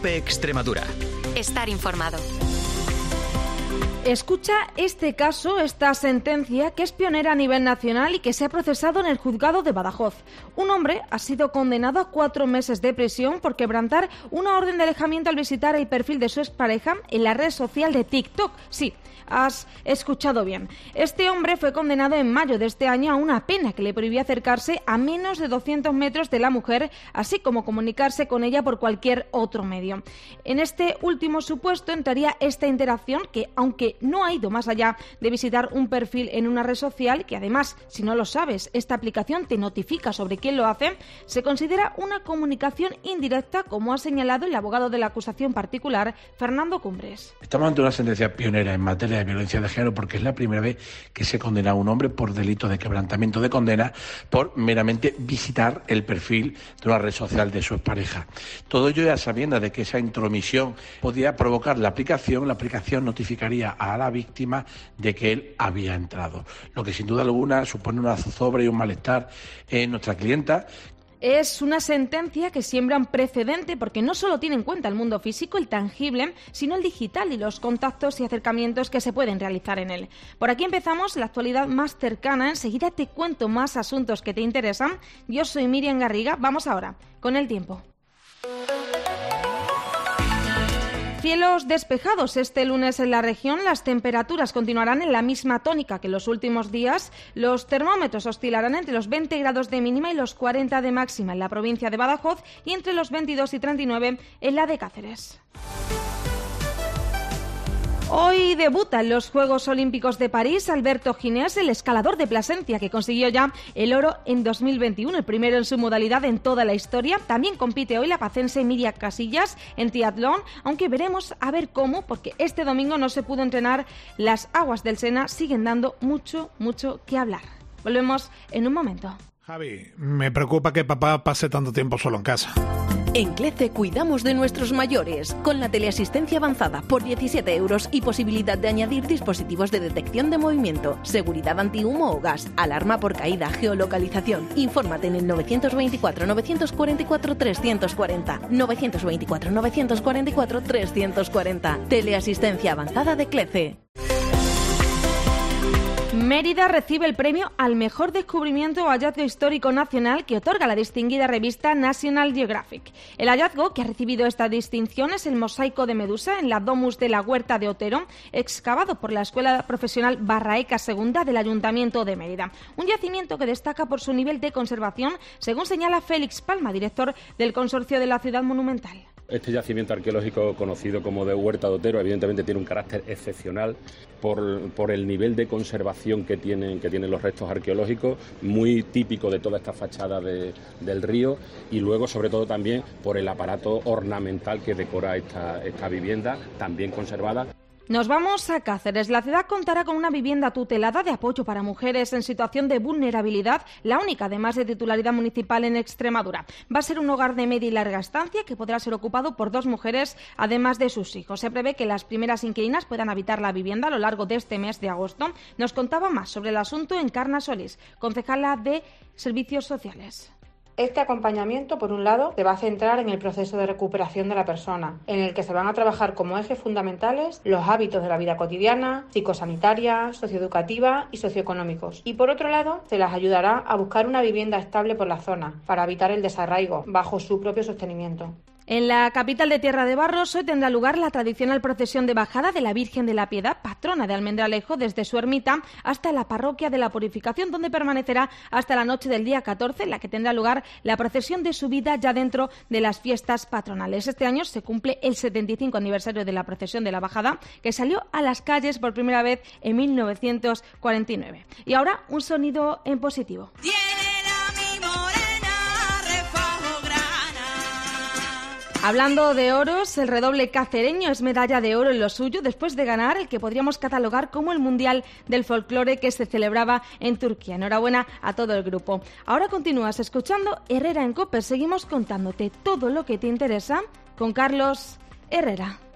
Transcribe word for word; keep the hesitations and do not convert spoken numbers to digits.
COPE Extremadura. Estar informado. Escucha este caso, esta sentencia, que es pionera a nivel nacional y que se ha procesado en el juzgado de Badajoz. Un hombre ha sido condenado a cuatro meses de prisión por quebrantar una orden de alejamiento al visitar el perfil de su expareja en la red social de TikTok. Sí, has escuchado bien. Este hombre fue condenado en mayo de este año a una pena que le prohibía acercarse a menos de doscientos metros de la mujer, así como comunicarse con ella por cualquier otro medio. En este último supuesto entraría esta interacción que, aunque no ha ido más allá de visitar un perfil en una red social, que además, si no lo sabes, esta aplicación te notifica sobre quién lo hace, se considera una comunicación indirecta, como ha señalado el abogado de la acusación particular, Fernando Cumbres. Estamos ante una sentencia pionera en materia de violencia de género porque es la primera vez que se condena a un hombre por delito de quebrantamiento de condena por meramente visitar el perfil de una red social de su expareja. Todo ello ya sabiendo de que esa intromisión podía provocar la aplicación, la aplicación notificaría a la víctima de que él había entrado, lo que sin duda alguna supone una zozobra y un malestar en nuestra clienta. Es una sentencia que siembra un precedente porque no solo tiene en cuenta el mundo físico, el tangible, sino el digital y los contactos y acercamientos que se pueden realizar en él. Por aquí empezamos la actualidad más cercana. Enseguida te cuento más asuntos que te interesan. Yo soy Miriam Garriga. Vamos ahora con el tiempo. Cielos despejados este lunes en la región. Las temperaturas continuarán en la misma tónica que los últimos días. Los termómetros oscilarán entre los veinte grados de mínima y los cuarenta de máxima en la provincia de Badajoz y entre los veintidós y treinta y nueve en la de Cáceres. Hoy debuta en los Juegos Olímpicos de París Alberto Ginés, el escalador de Plasencia, que consiguió ya el oro en dos mil veintiuno, el primero en su modalidad en toda la historia. También compite hoy la pacense Miriam Casillas en triatlón, aunque veremos a ver cómo, porque este domingo no se pudo entrenar. Las aguas del Sena siguen dando mucho, mucho que hablar. Volvemos en un momento. Javi, me preocupa que papá pase tanto tiempo solo en casa. En CLECE cuidamos de nuestros mayores, con la teleasistencia avanzada por diecisiete euros y posibilidad de añadir dispositivos de detección de movimiento, seguridad antihumo o gas, alarma por caída, geolocalización. Infórmate en el novecientos veinticuatro, novecientos cuarenta y cuatro, trescientos cuarenta, novecientos veinticuatro, novecientos cuarenta y cuatro, trescientos cuarenta. Teleasistencia avanzada de CLECE. Mérida recibe el premio al mejor descubrimiento o hallazgo histórico nacional que otorga la distinguida revista National Geographic. El hallazgo que ha recibido esta distinción es el mosaico de Medusa en la Domus de la Huerta de Otero, excavado por la Escuela Profesional Barraeca segunda del Ayuntamiento de Mérida. Un yacimiento que destaca por su nivel de conservación, según señala Félix Palma, director del Consorcio de la Ciudad Monumental. Este yacimiento arqueológico conocido como de Huerta de Otero evidentemente tiene un carácter excepcional por, por el nivel de conservación que tienen, que tienen los restos arqueológicos, muy típico de toda esta fachada de, del río, y luego sobre todo también por el aparato ornamental que decora esta, esta vivienda, también conservada. Nos vamos a Cáceres. La ciudad contará con una vivienda tutelada de apoyo para mujeres en situación de vulnerabilidad, la única además de titularidad municipal en Extremadura. Va a ser un hogar de media y larga estancia que podrá ser ocupado por dos mujeres además de sus hijos. Se prevé que las primeras inquilinas puedan habitar la vivienda a lo largo de este mes de agosto. Nos contaba más sobre el asunto Encarna Solís, concejala de Servicios Sociales. Este acompañamiento, por un lado, se va a centrar en el proceso de recuperación de la persona, en el que se van a trabajar como ejes fundamentales los hábitos de la vida cotidiana, psicosanitaria, socioeducativa y socioeconómicos. Y por otro lado, se las ayudará a buscar una vivienda estable por la zona, para evitar el desarraigo, bajo su propio sostenimiento. En la capital de Tierra de Barros hoy tendrá lugar la tradicional procesión de bajada de la Virgen de la Piedad, patrona de Almendralejo, desde su ermita hasta la parroquia de la Purificación, donde permanecerá hasta la noche del día catorce, en la que tendrá lugar la procesión de subida ya dentro de las fiestas patronales. Este año se cumple el setenta y cinco aniversario de la procesión de la bajada, que salió a las calles por primera vez en mil novecientos cuarenta y nueve. Y ahora un sonido en positivo. Hablando de oros, el redoble cacereño es medalla de oro en lo suyo después de ganar el que podríamos catalogar como el Mundial del Folclore que se celebraba en Turquía. Enhorabuena a todo el grupo. Ahora continúas escuchando Herrera en COPE. Seguimos contándote todo lo que te interesa con Carlos Herrera.